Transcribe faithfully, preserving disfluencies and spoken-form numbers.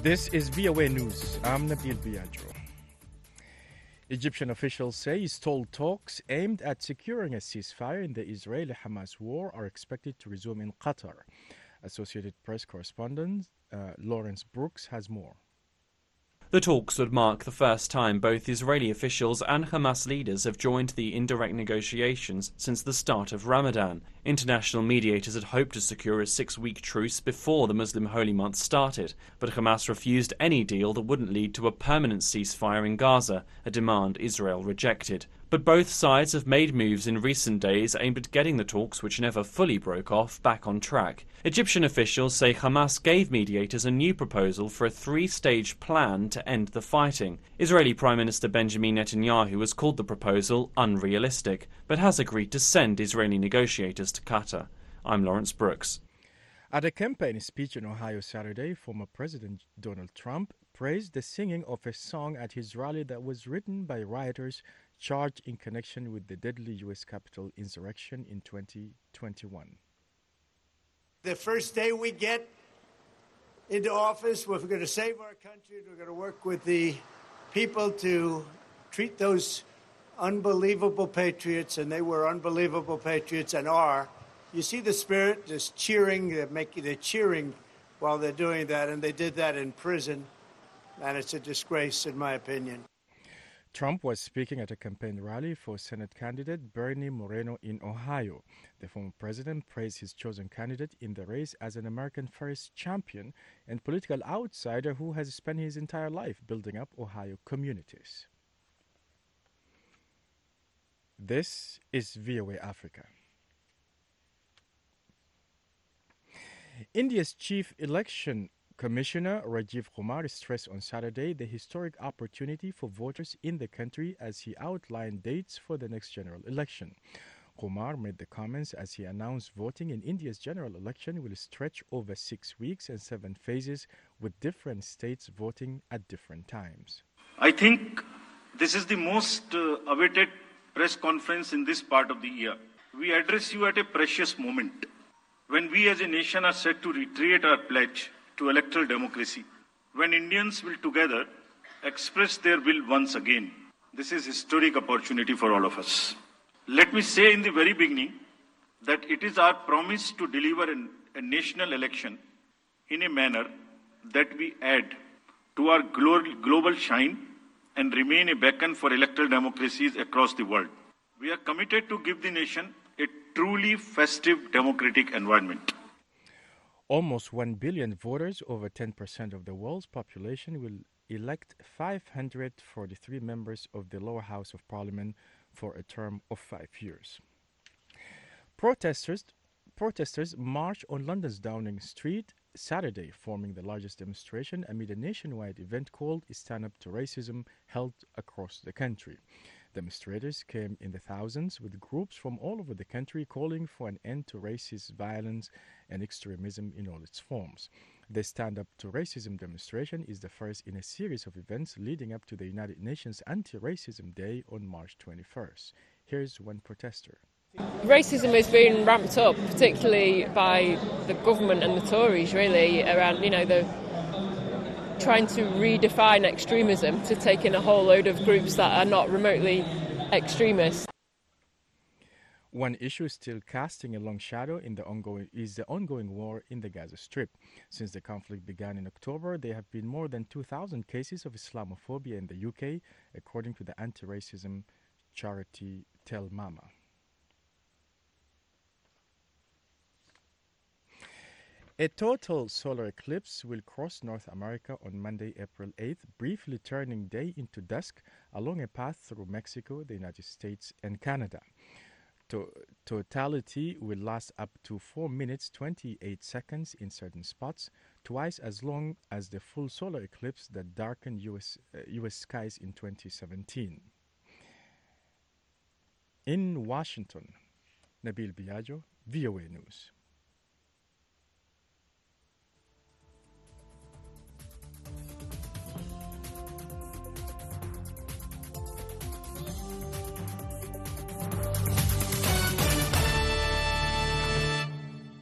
This is V O A News. I'm Nabil Biagio. Egyptian officials say stalled talks aimed at securing a ceasefire in the Israeli-Hamas war are expected to resume in Qatar. Associated Press correspondent uh, Lawrence Brooks has more. The talks would mark the first time both Israeli officials and Hamas leaders have joined the indirect negotiations since the start of Ramadan. International mediators had hoped to secure a six-week truce before the Muslim holy month started, but Hamas refused any deal that wouldn't lead to a permanent ceasefire in Gaza, a demand Israel rejected. But both sides have made moves in recent days aimed at getting the talks, which never fully broke off, back on track. Egyptian officials say Hamas gave mediators a new proposal for a three-stage plan to end the fighting. Israeli Prime Minister Benjamin Netanyahu has called the proposal unrealistic, but has agreed to send Israeli negotiators to Qatar. I'm Lawrence Brooks. At a campaign speech in Ohio Saturday, former President Donald Trump praised the singing of a song at his rally that was written by rioters charged in connection with the deadly U S Capitol insurrection in twenty twenty-one. The first day we get into office, we're going to save our country. We're going to work with the people to treat those unbelievable patriots, and they were unbelievable patriots and are. You see the spirit just cheering, they're, making, they're cheering while they're doing that, and they did that in prison, and it's a disgrace in my opinion. Trump was speaking at a campaign rally for Senate candidate Bernie Moreno in Ohio. The former president praised his chosen candidate in the race as an American first champion and political outsider who has spent his entire life building up Ohio communities. This is V O A Africa. India's chief election Commissioner Rajiv Kumar stressed on Saturday the historic opportunity for voters in the country as he outlined dates for the next general election. Kumar made the comments as he announced voting in India's general election will stretch over six weeks and seven phases, with different states voting at different times. I think this is the most uh, awaited press conference in this part of the year. We address you at a precious moment when we as a nation are set to reiterate our pledge to electoral democracy, when Indians will together express their will once again. This is a historic opportunity for all of us. Let me say in the very beginning that it is our promise to deliver an, a national election in a manner that we add to our glo- global shine and remain a beacon for electoral democracies across the world. We are committed to give the nation a truly festive democratic environment. Almost one billion voters, over ten percent of the world's population, will elect five hundred forty-three members of the lower house of parliament for a term of five years. Protesters, protesters marched on London's Downing Street Saturday, forming the largest demonstration amid a nationwide event called Stand Up to Racism, held across the country. Demonstrators came in the thousands, with groups from all over the country calling for an end to racist violence and extremism in all its forms. The Stand Up to Racism demonstration is the first in a series of events leading up to the United Nations Anti-Racism Day on March twenty-first. Here's one protester. Racism is being ramped up, particularly by the government and the Tories, really, around, you know, the trying to redefine extremism to take in a whole load of groups that are not remotely extremist. One issue still casting a long shadow in the ongoing is the ongoing war in the Gaza Strip. Since the conflict began in October, there have been more than two thousand cases of Islamophobia in the U K, according to the anti-racism charity Tell Mama. A total solar eclipse will cross North America on Monday, April eighth, briefly turning day into dusk along a path through Mexico, the United States, and Canada. To- totality will last up to four minutes twenty-eight seconds in certain spots, twice as long as the full solar eclipse that darkened U S, uh, U S skies in twenty seventeen. In Washington, Nabil Biagio, V O A News.